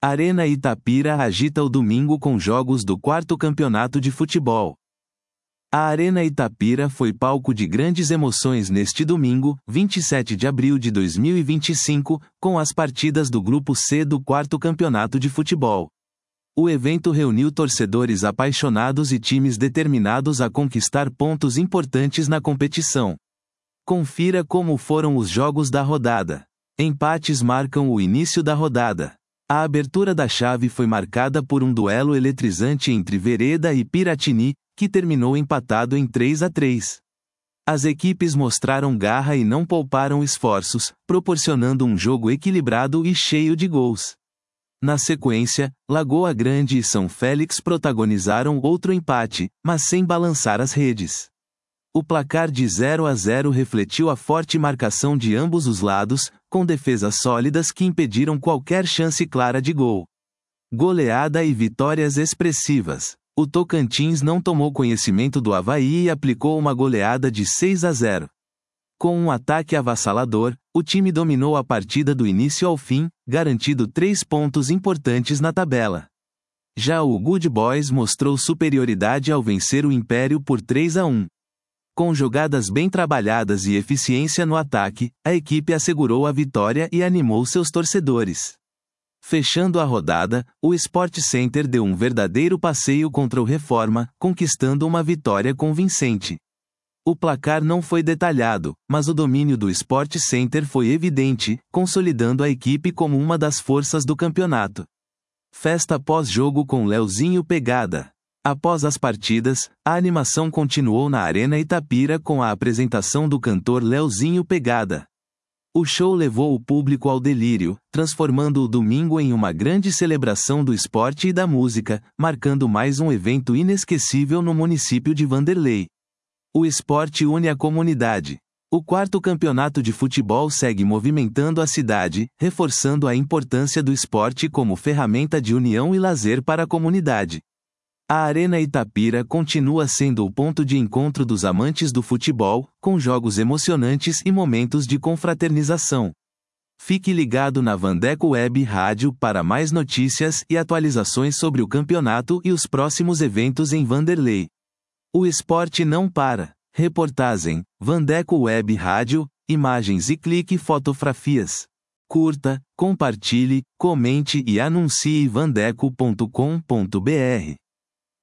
Arena Itapira agita o domingo com jogos do 4º Campeonato de Futebol. A Arena Itapira foi palco de grandes emoções neste domingo, 27 de abril de 2025, com as partidas do Grupo C do 4º Campeonato de Futebol. O evento reuniu torcedores apaixonados e times determinados a conquistar pontos importantes na competição. Confira como foram os jogos da rodada. Empates marcam o início da rodada. A abertura da chave foi marcada por um duelo eletrizante entre Vereda e Piratini, que terminou empatado em 3-3. As equipes mostraram garra e não pouparam esforços, proporcionando um jogo equilibrado e cheio de gols. Na sequência, Lagoa Grande e São Félix protagonizaram outro empate, mas sem balançar as redes. O placar de 0-0 refletiu a forte marcação de ambos os lados, com defesas sólidas que impediram qualquer chance clara de gol. Goleada e vitórias expressivas. O Tocantins não tomou conhecimento do Avaí e aplicou uma goleada de 6-0. Com um ataque avassalador, o time dominou a partida do início ao fim, garantindo 3 pontos importantes na tabela. Já o Good Boys mostrou superioridade ao vencer o Império por 3-1. Com jogadas bem trabalhadas e eficiência no ataque, a equipe assegurou a vitória e animou seus torcedores. Fechando a rodada, o Sport Center deu um verdadeiro passeio contra o Reforma, conquistando uma vitória convincente. O placar não foi detalhado, mas o domínio do Sport Center foi evidente, consolidando a equipe como uma das forças do campeonato. Festa pós-jogo com Leozinho Pegada. Após as partidas, a animação continuou na Arena Itapira com a apresentação do cantor Leozinho Pegada. O show levou o público ao delírio, transformando o domingo em uma grande celebração do esporte e da música, marcando mais um evento inesquecível no município de Vanderlei. O esporte une a comunidade. O 4º Campeonato de Futebol segue movimentando a cidade, reforçando a importância do esporte como ferramenta de união e lazer para a comunidade. A Arena Itapira continua sendo o ponto de encontro dos amantes do futebol, com jogos emocionantes e momentos de confraternização. Fique ligado na Vandeco Web Rádio para mais notícias e atualizações sobre o campeonato e os próximos eventos em Vanderlei. O esporte não para. Reportagem, Vandeco Web Rádio, imagens e clique fotografias. Curta, compartilhe, comente e anuncie vandeco.com.br.